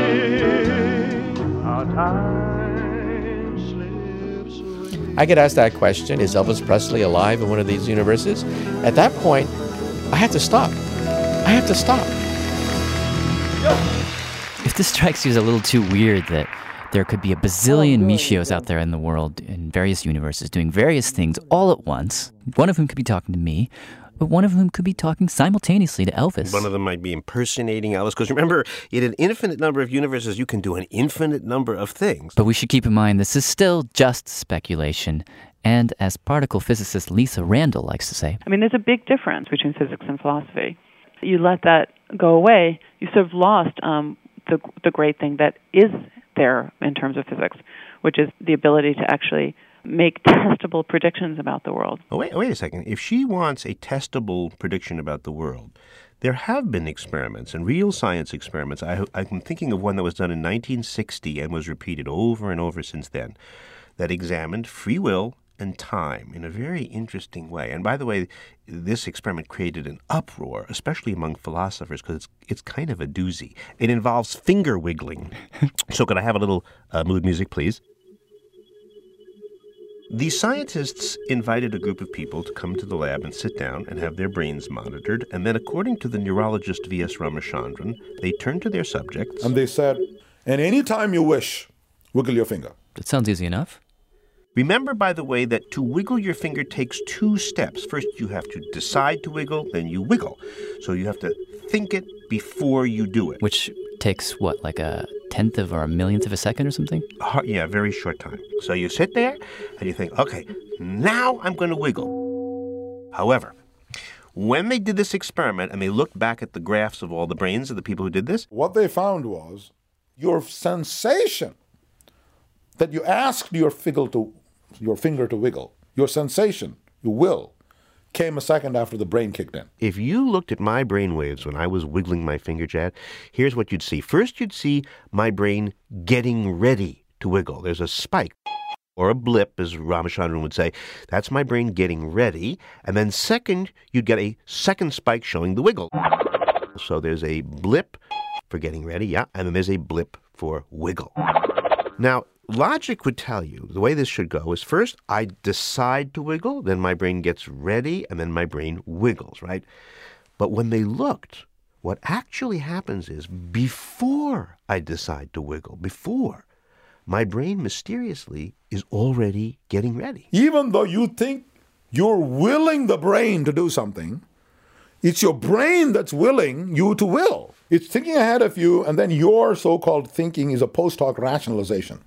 how time slips? I get asked that question, is Elvis Presley alive in one of these universes? At that point, I have to stop. If this strikes you as a little too weird that there could be a bazillion Michios out there in the world in various universes doing various things all at once, one of whom could be talking to me, but one of whom could be talking simultaneously to Elvis. One of them might be impersonating Elvis, because remember, in an infinite number of universes, you can do an infinite number of things. But we should keep in mind this is still just speculation. And as particle physicist Lisa Randall likes to say, I mean, there's a big difference between physics and philosophy. You let that go away, you sort of lost the great thing that is there in terms of physics, which is the ability to actually make testable predictions about the world. Oh, wait a second. If she wants a testable prediction about the world, there have been experiments, and real science experiments. I'm thinking of one that was done in 1960 and was repeated over and over since then, that examined free will and time in a very interesting way. And by the way, this experiment created an uproar, especially among philosophers, because it's kind of a doozy. It involves finger wiggling. So could I have a little mood music, please? The scientists invited a group of people to come to the lab and sit down and have their brains monitored. And then, according to the neurologist V.S. Ramachandran, they turned to their subjects. And they said, and any time you wish, wiggle your finger. That sounds easy enough. Remember, by the way, that to wiggle your finger takes 2 steps. First, you have to decide to wiggle, then you wiggle. So you have to think it before you do it. Which takes, what, like a tenth of or a millionth of a second or something? Yeah, very short time. So you sit there and you think, okay, now I'm going to wiggle. However, when they did this experiment and they looked back at the graphs of all the brains of the people who did this, what they found was your sensation that you asked your finger to wiggle, your sensation, your will, came a second after the brain kicked in. If you looked at my brain waves when I was wiggling my finger, Chad, here's what you'd see. First, you'd see my brain getting ready to wiggle. There's a spike, or a blip, as Ramachandran would say. That's my brain getting ready. And then second, you'd get a second spike showing the wiggle. So there's a blip for getting ready, yeah, and then there's a blip for wiggle. Now, logic would tell you the way this should go is first I decide to wiggle, then my brain gets ready, and then my brain wiggles, right? But when they looked, what actually happens is before I decide to wiggle, my brain mysteriously is already getting ready. Even though you think you're willing the brain to do something, it's your brain that's willing you to will. It's thinking ahead of you, and then your so-called thinking is a post hoc rationalization.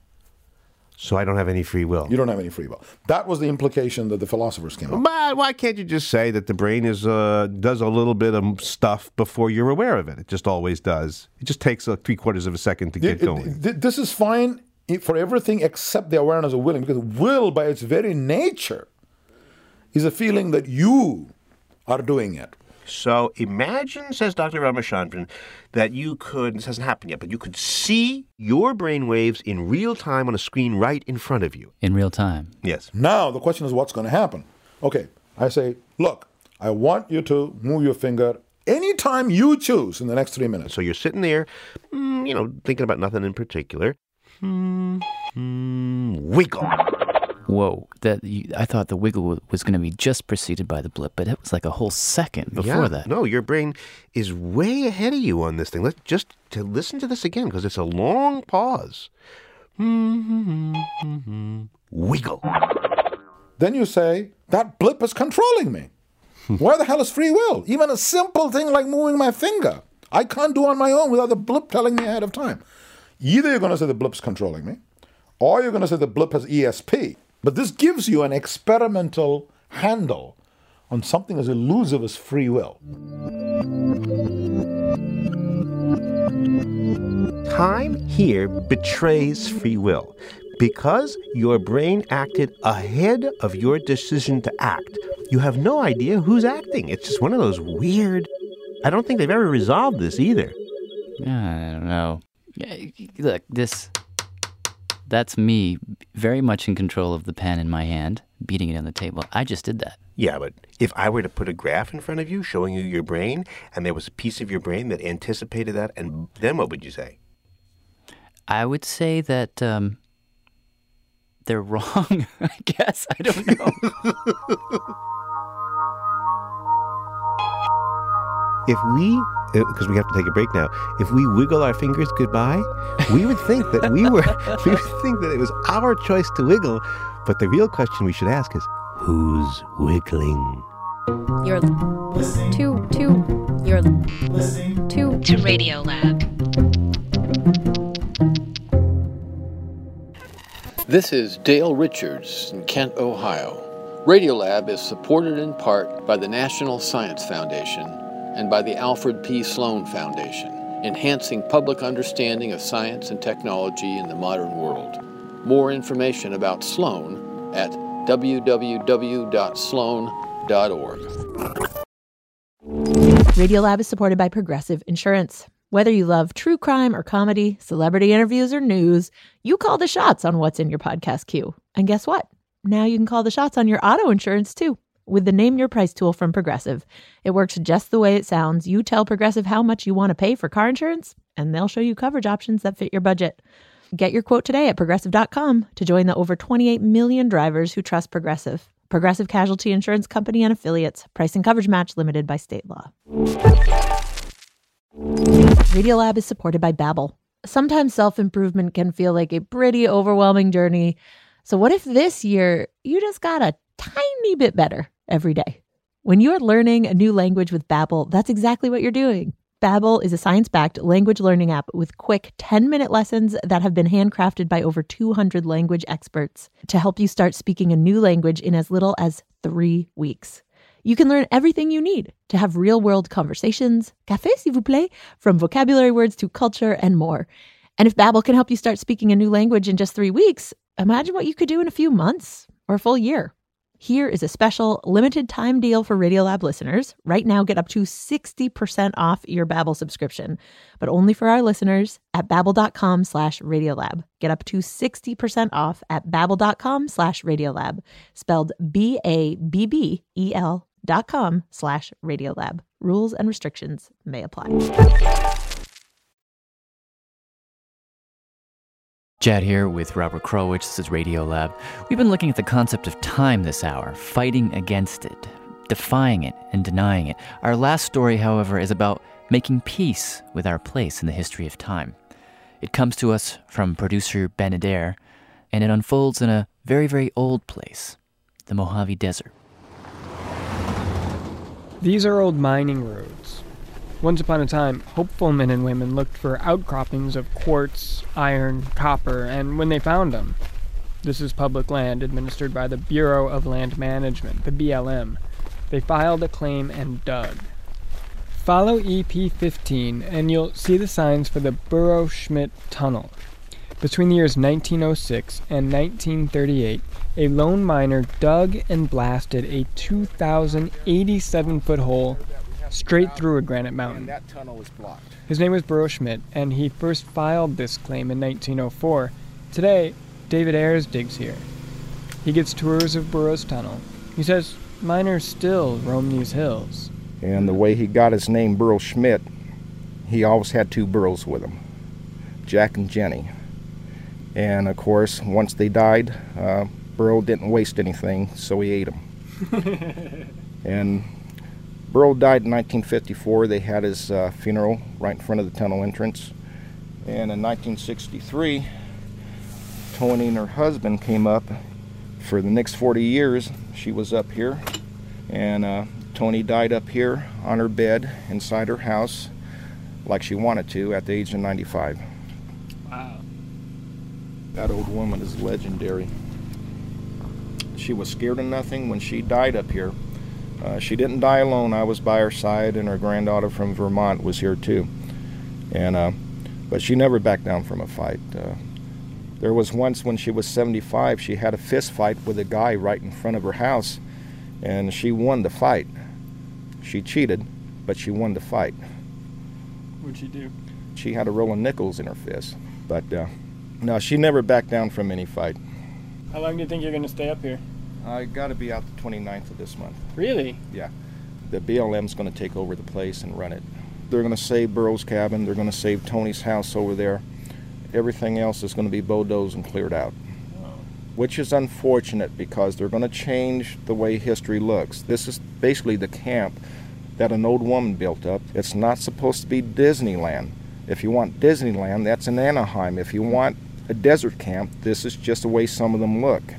So I don't have any free will. You don't have any free will. That was the implication that the philosophers came up with. But why can't you just say that the brain does a little bit of stuff before you're aware of it? It just always does. It just takes 3/4 of a second to get going. This is fine for everything except the awareness of willing, because will, by its very nature, is a feeling that you are doing it. So imagine, says Dr. Ramachandran, that you could, this hasn't happened yet, but you could see your brain waves in real time on a screen right in front of you. In real time? Yes. Now the question is what's going to happen? Okay, I say, look, I want you to move your finger anytime you choose in the next 3 minutes. So you're sitting there, thinking about nothing in particular. Wiggle. Whoa, I thought the wiggle was going to be just preceded by the blip, but it was like a whole second before that. No, your brain is way ahead of you on this thing. Let's just to listen to this again, because it's a long pause. Wiggle. Then you say, that blip is controlling me. Where the hell is free will? Even a simple thing like moving my finger. I can't do on my own without the blip telling me ahead of time. Either you're going to say the blip's controlling me, or you're going to say the blip has ESP. But this gives you an experimental handle on something as elusive as free will. Time here betrays free will because your brain acted ahead of your decision to act. You have no idea who's acting. It's just one of those weird... I don't think they've ever resolved this either. I don't know. Look, that's me very much in control of the pen in my hand, beating it on the table. I just did that. Yeah, but if I were to put a graph in front of you showing you your brain, and there was a piece of your brain that anticipated that, and then what would you say? I would say that they're wrong, I guess. I don't know. If we, because we have to take a break now, if we wiggle our fingers goodbye, we would think that we would think that it was our choice to wiggle. But the real question we should ask is, who's wiggling? You're listening to Radio Lab. This is Dale Richards in Kent, Ohio. Radiolab is supported in part by the National Science Foundation and by the Alfred P. Sloan Foundation, enhancing public understanding of science and technology in the modern world. More information about Sloan at www.sloan.org. Radiolab is supported by Progressive Insurance. Whether you love true crime or comedy, celebrity interviews or news, you call the shots on what's in your podcast queue. And guess what? Now you can call the shots on your auto insurance too. With the Name Your Price tool from Progressive. It works just the way it sounds. You tell Progressive how much you want to pay for car insurance, and they'll show you coverage options that fit your budget. Get your quote today at Progressive.com to join the over 28 million drivers who trust Progressive. Progressive Casualty Insurance Company and Affiliates. Price and coverage match limited by state law. Radiolab is supported by Babbel. Sometimes self-improvement can feel like a pretty overwhelming journey. So what if this year you just got a tiny bit better every day? When you're learning a new language with Babbel, that's exactly what you're doing. Babbel is a science-backed language learning app with quick 10-minute lessons that have been handcrafted by over 200 language experts to help you start speaking a new language in as little as 3 weeks. You can learn everything you need to have real-world conversations, café s'il vous plaît, from vocabulary words to culture and more. And if Babbel can help you start speaking a new language in just 3 weeks, imagine what you could do in a few months or a full year. Here is a special limited time deal for Radiolab listeners. Right now, get up to 60% off your Babbel subscription, but only for our listeners at babbel.com/Radiolab. Get up to 60% off at babbel.com/Radiolab, spelled BABBEL.com/Radiolab. Rules and restrictions may apply. Chad here with Robert Krulwich. This is Radiolab. We've been looking at the concept of time this hour, fighting against it, defying it, and denying it. Our last story, however, is about making peace with our place in the history of time. It comes to us from producer Ben Adair, and it unfolds in a very, very old place, the Mojave Desert. These are old mining roads. Once upon a time, hopeful men and women looked for outcroppings of quartz, iron, copper, and when they found them, this is public land administered by the Bureau of Land Management, the BLM, they filed a claim and dug. Follow EP15 and you'll see the signs for the Burro-Schmidt Tunnel. Between the years 1906 and 1938, a lone miner dug and blasted a 2,087-foot hole straight through a granite mountain. And that tunnel was blocked. His name was Burro-Schmidt, and he first filed this claim in 1904. Today, David Ayers digs here. He gets tours of Burro's tunnel. He says miners still roam these hills. And the way he got his name, Burro-Schmidt, he always had 2 burros with him, Jack and Jenny. And of course, once they died, Burro didn't waste anything, so he ate them. And Burro died in 1954. They had his funeral right in front of the tunnel entrance. And in 1963, Tony and her husband came up. For the next 40 years, she was up here. And Tony died up here on her bed inside her house like she wanted to at the age of 95. Wow. That old woman is legendary. She was scared of nothing when she died up here. She didn't die alone. I was by her side, and her granddaughter from Vermont was here too. But she never backed down from a fight. There was once when she was 75, she had a fist fight with a guy right in front of her house, and she won the fight. She cheated, but she won the fight. What'd she do? She had a roll of nickels in her fist. But no, she never backed down from any fight. How long do you think you're going to stay up here? I got to be out the 29th of this month. Really? Yeah. The BLM's going to take over the place and run it. They're going to save Burroughs' cabin. They're going to save Tony's house over there. Everything else is going to be bulldozed and cleared out. Which is unfortunate because they're going to change the way history looks. This is basically the camp that an old woman built up. It's not supposed to be Disneyland. If you want Disneyland, that's in Anaheim. If you want a desert camp, this is just the way some of them look.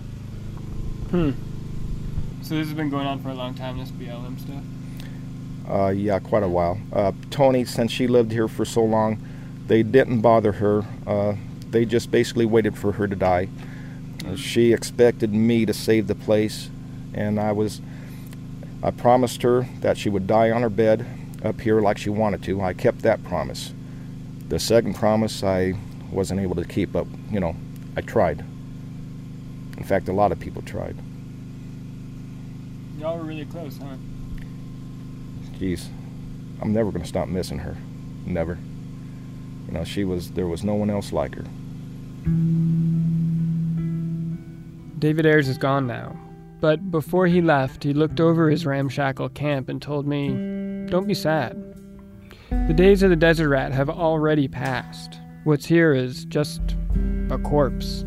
So this has been going on for a long time, this BLM stuff? Yeah, quite a while. Tony, since she lived here for so long, they didn't bother her. They just basically waited for her to die. She expected me to save the place, and I promised her that she would die on her bed up here like she wanted to. I kept that promise. The second promise I wasn't able to keep up. I tried. In fact, a lot of people tried. Y'all were really close, huh? Geez, I'm never going to stop missing her. Never. There was no one else like her. David Ayers is gone now, but before he left, he looked over his ramshackle camp and told me, "Don't be sad. The days of the desert rat have already passed. What's here is just a corpse."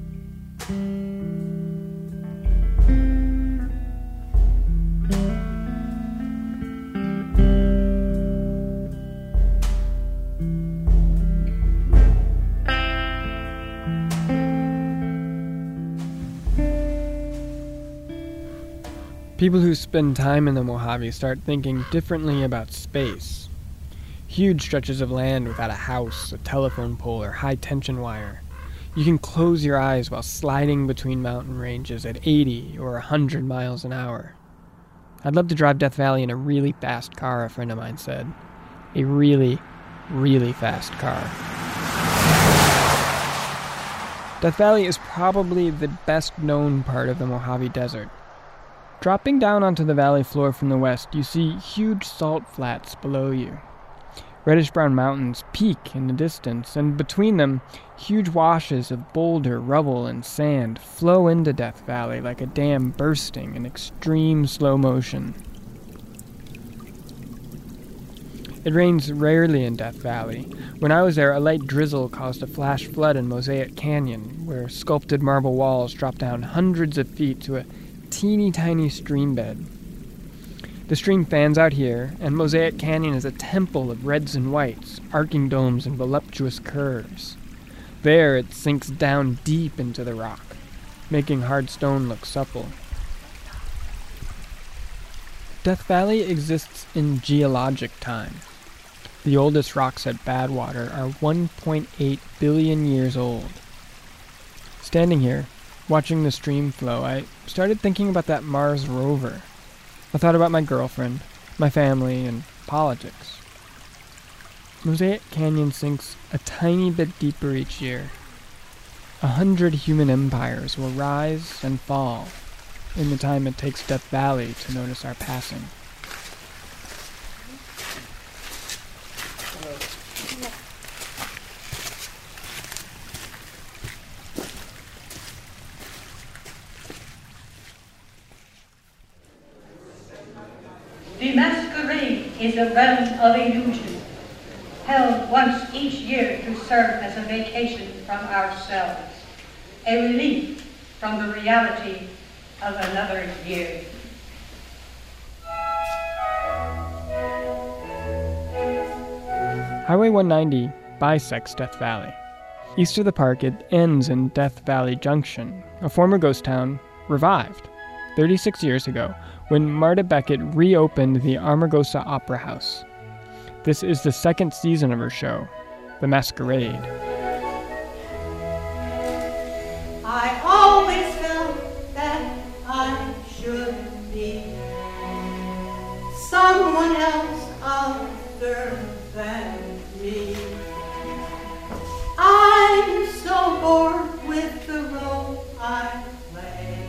People who spend time in the Mojave start thinking differently about space. Huge stretches of land without a house, a telephone pole, or high-tension wire. You can close your eyes while sliding between mountain ranges at 80 or 100 miles an hour. "I'd love to drive Death Valley in a really fast car," a friend of mine said. A really, really fast car. Death Valley is probably the best-known part of the Mojave Desert. Dropping down onto the valley floor from the west, you see huge salt flats below you. Reddish-brown mountains peak in the distance, and between them, huge washes of boulder, rubble, and sand flow into Death Valley like a dam bursting in extreme slow motion. It rains rarely in Death Valley. When I was there, a light drizzle caused a flash flood in Mosaic Canyon, where sculpted marble walls drop down hundreds of feet to a teeny tiny stream bed. The stream fans out here, and Mosaic Canyon is a temple of reds and whites, arcing domes and voluptuous curves. There it sinks down deep into the rock, making hard stone look supple. Death Valley exists in geologic time. The oldest rocks at Badwater are 1.8 billion years old. Standing here, watching the stream flow, I started thinking about that Mars rover. I thought about my girlfriend, my family, and politics. Mosaic Canyon sinks a tiny bit deeper each year. 100 human empires will rise and fall in the time it takes Death Valley to notice our passing. The masquerade is a realm of illusion, held once each year to serve as a vacation from ourselves, a relief from the reality of another year. Highway 190 bisects Death Valley. East of the park, it ends in Death Valley Junction, a former ghost town revived 36 years ago when Marta Beckett reopened the Amargosa Opera House. This is the second season of her show, The Masquerade. I always felt that I should be someone else other than me. I'm so bored with the role I play.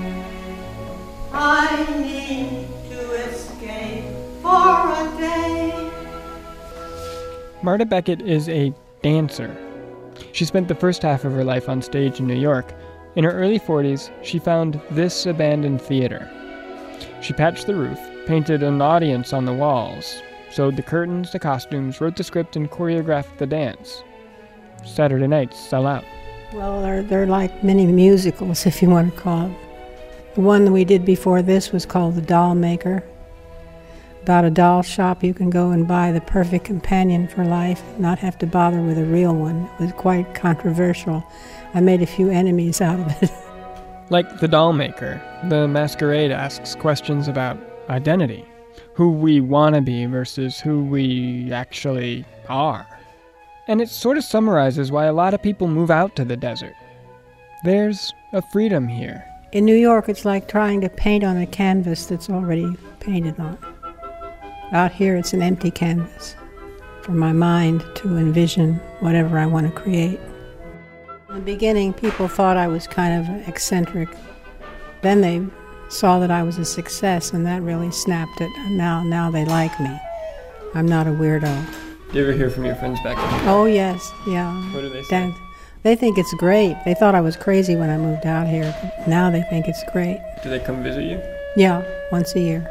I need to escape for a day. Marta Beckett is a dancer. She spent the first half of her life on stage in New York. In her early 40s, she found this abandoned theater. She patched the roof, painted an audience on the walls, sewed the curtains, the costumes, wrote the script, and choreographed the dance. Saturday nights sell out. Well, they're like mini musicals, if you want to call it. The one that we did before this was called The Doll Maker. About a doll shop you can go and buy the perfect companion for life and not have to bother with a real one. It was quite controversial. I made a few enemies out of it. Like The Doll Maker, The Masquerade asks questions about identity, who we want to be versus who we actually are. And it sort of summarizes why a lot of people move out to the desert. There's a freedom here. In New York, it's like trying to paint on a canvas that's already painted on. Out here, it's an empty canvas for my mind to envision whatever I want to create. In the beginning, people thought I was kind of eccentric. Then they saw that I was a success, and that really snapped it. And now they like me. I'm not a weirdo. Do you ever hear from your friends back home? Oh, yes, yeah. What do they say? They think it's great. They thought I was crazy when I moved out here, but now they think it's great. Do they come visit you? Yeah, once a year.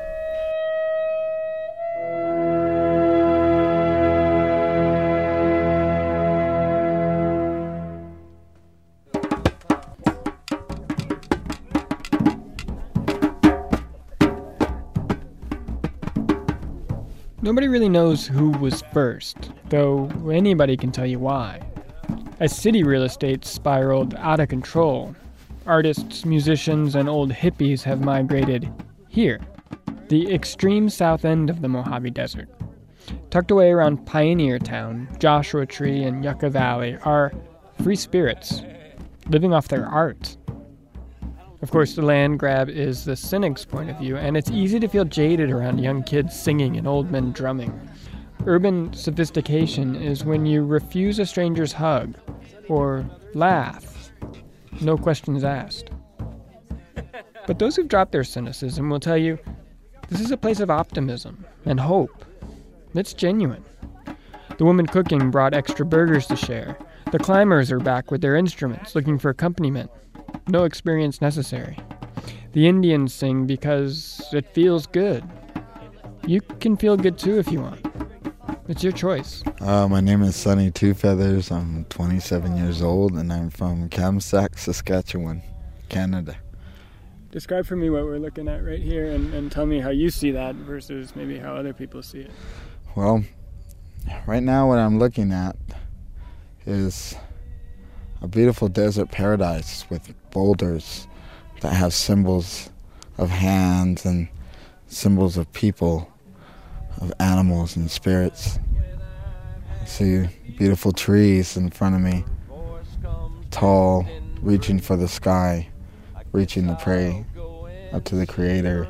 Nobody really knows who was first, though anybody can tell you why. As city real estate spiraled out of control, artists, musicians, and old hippies have migrated here, the extreme south end of the Mojave Desert. Tucked away around Pioneer Town, Joshua Tree, and Yucca Valley are free spirits, living off their art. Of course, the land grab is the cynic's point of view, and it's easy to feel jaded around young kids singing and old men drumming. Urban sophistication is when you refuse a stranger's hug, or laugh, no questions asked. But those who've dropped their cynicism will tell you, this is a place of optimism and hope. It's genuine. The woman cooking brought extra burgers to share. The climbers are back with their instruments, looking for accompaniment. No experience necessary. The Indians sing because it feels good. You can feel good too if you want. It's your choice. My name is Sonny Two Feathers. I'm 27 years old and I'm from Kamsack, Saskatchewan, Canada. Describe for me what we're looking at right here and tell me how you see that versus maybe how other people see it. Well, right now what I'm looking at is a beautiful desert paradise with boulders that have symbols of hands and symbols of people, of animals and spirits. I see beautiful trees in front of me, tall, reaching for the sky, reaching to pray up to the Creator.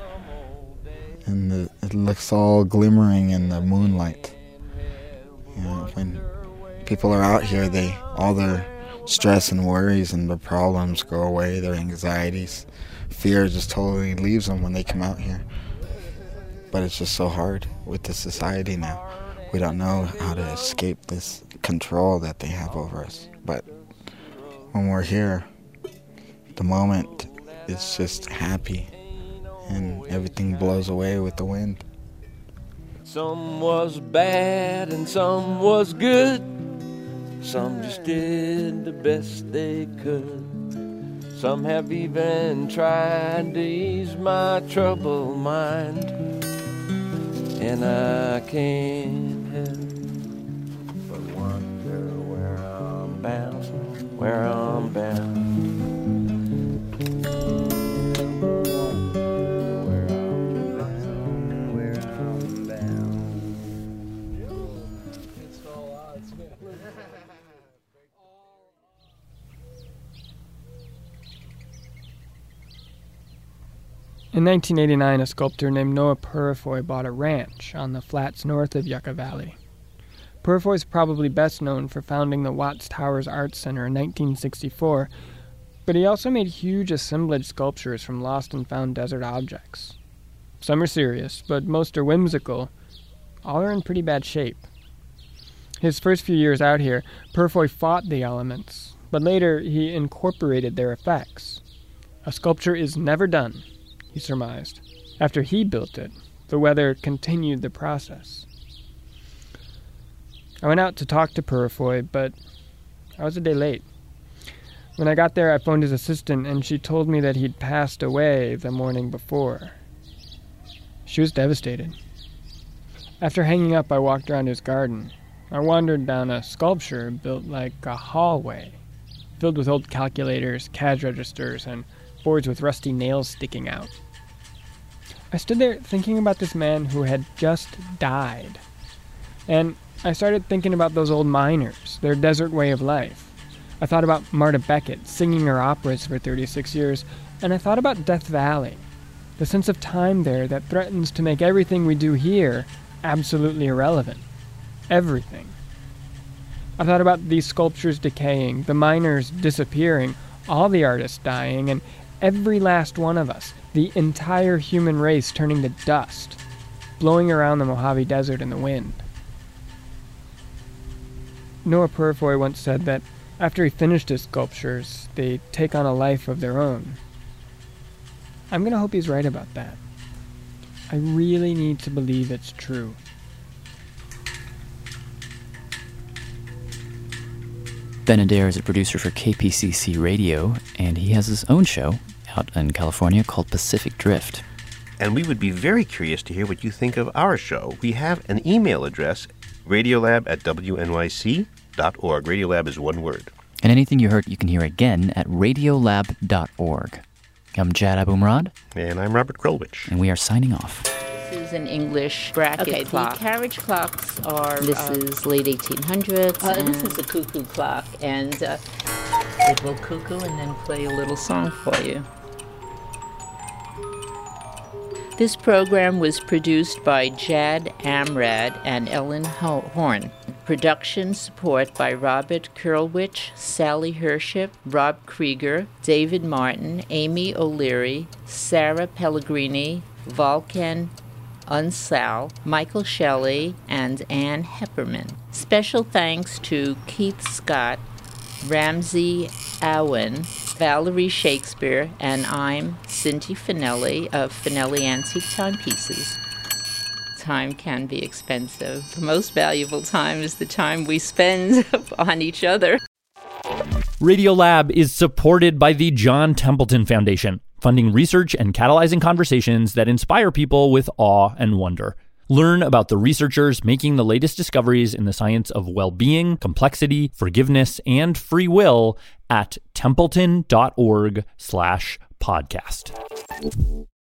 And it looks all glimmering in the moonlight. You know, when people are out here, all their stress and worries and the problems go away, their anxieties. Fear just totally leaves them when they come out here. But it's just so hard with the society now. We don't know how to escape this control that they have over us. But when we're here, the moment is just happy and everything blows away with the wind. Some was bad and some was good. Some just did the best they could. Some have even tried to ease my troubled mind. And I can't help but wonder where I'm bound, where I'm bound. In 1989, a sculptor named Noah Purifoy bought a ranch on the flats north of Yucca Valley. Purifoy is probably best known for founding the Watts Towers Art Center in 1964, but he also made huge assemblage sculptures from lost and found desert objects. Some are serious, but most are whimsical. All are in pretty bad shape. His first few years out here, Purifoy fought the elements, but later he incorporated their effects. A sculpture is never done, he surmised. After he built it, the weather continued the process. I went out to talk to Purifoy, but I was a day late. When I got there, I phoned his assistant, and she told me that he'd passed away the morning before. She was devastated. After hanging up, I walked around his garden. I wandered down a sculpture built like a hallway, filled with old calculators, cash registers, and boards with rusty nails sticking out. I stood there thinking about this man who had just died. And I started thinking about those old miners, their desert way of life. I thought about Marta Beckett singing her operas for 36 years, and I thought about Death Valley, the sense of time there that threatens to make everything we do here absolutely irrelevant. Everything. I thought about these sculptures decaying, the miners disappearing, all the artists dying, and every last one of us, the entire human race turning to dust, blowing around the Mojave Desert in the wind. Noah Purifoy once said that after he finished his sculptures, they take on a life of their own. I'm going to hope he's right about that. I really need to believe it's true. Ben Adair is a producer for KPCC Radio, and he has his own show out in California called Pacific Drift. And we would be very curious to hear what you think of our show. We have an email address, radiolab@wnyc.org. Radiolab is one word. And anything you heard, you can hear again at radiolab.org. I'm Jad Abumrad. And I'm Robert Krulwich. And we are signing off. This is an English bracket clock. The carriage clocks are... This is late 1800s. This is a cuckoo clock, and it will cuckoo and then play a little song for you. This program was produced by Jad Amrad and Ellen Horn. Production support by Robert Krulwich, Sally Hership, Rob Krieger, David Martin, Amy O'Leary, Sarah Pellegrini, Volkan Unsal, Michael Shelley, and Ann Hepperman. Special thanks to Keith Scott, Ramsey Owen, Valerie Shakespeare, and I'm Cindy Finelli of Finelli Antique Timepieces. Time can be expensive. The most valuable time is the time we spend on each other. Radiolab is supported by the John Templeton Foundation, funding research and catalyzing conversations that inspire people with awe and wonder. Learn about the researchers making the latest discoveries in the science of well-being, complexity, forgiveness, and free will at templeton.org/podcast.